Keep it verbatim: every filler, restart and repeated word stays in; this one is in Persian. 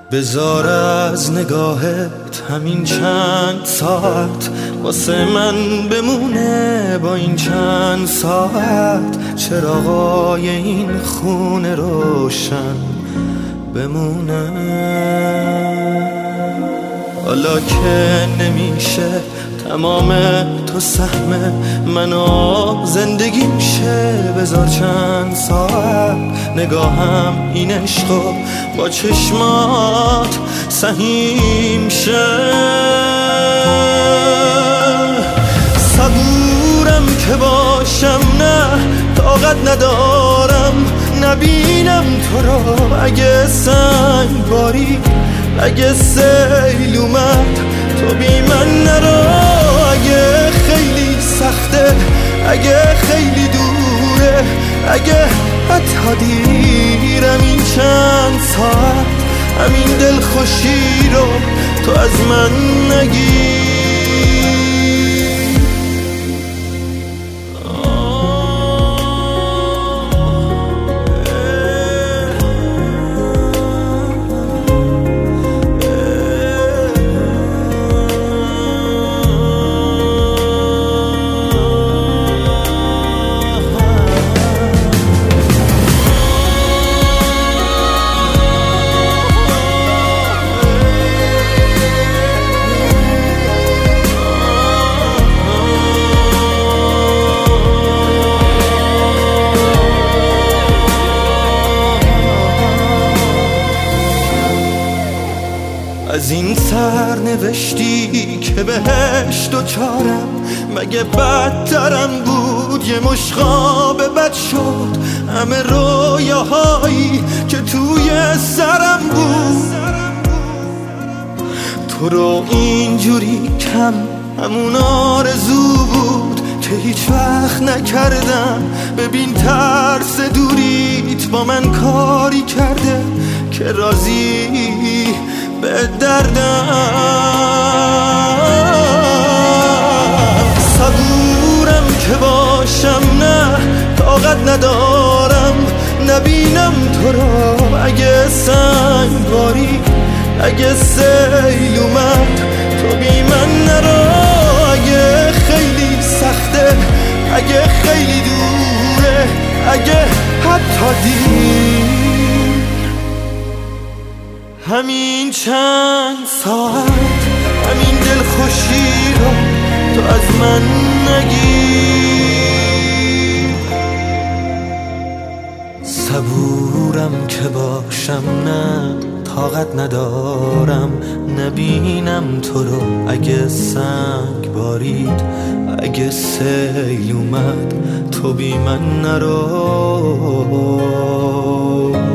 بذار از نگاهت همین چند ساعت واسه من بمونه، با این چند ساعت چراغای این خونه روشن بمونه. حالا که نمیشه تمام تو سهم منو زندگی میشه، بذار چند ساعت نگاهم این عشقو با چشمات سهیم شه. صبورم که باشم، نه طاقت ندارم نبینم تو رو. اگه سنگ باری، اگه سیل اومد تو بی من نرو. اگه خیلی سخته، اگه خیلی دوره، اگه حتی دیرم این چند ساعت همین دلخوشی رو تو از من نگیر. از این سرنوشتی که بهش دوچارم، مگه بدترم بود یه مشخاب بد شد. همه رویاهایی که توی سرم بود تو رو اینجوری کم همون آرزو بود که هیچ وقت نکردم. ببین ترس دوریت با من کاری کرده که راضی به دردم. صبورم که باشم، نه طاقت ندارم نبینم تو رو. اگه سنگ باری، اگه سیل اومد تو بی من نرو. اگه خیلی سخته، اگه خیلی دوره، اگه حتی دیر همین چند ساعت همین دلخوشی رو تو از من نگیر. صبورم که باشم، نه طاقت ندارم نبینم تو رو. اگه سنگ بارید، اگه سیل اومد تو بی من نرو.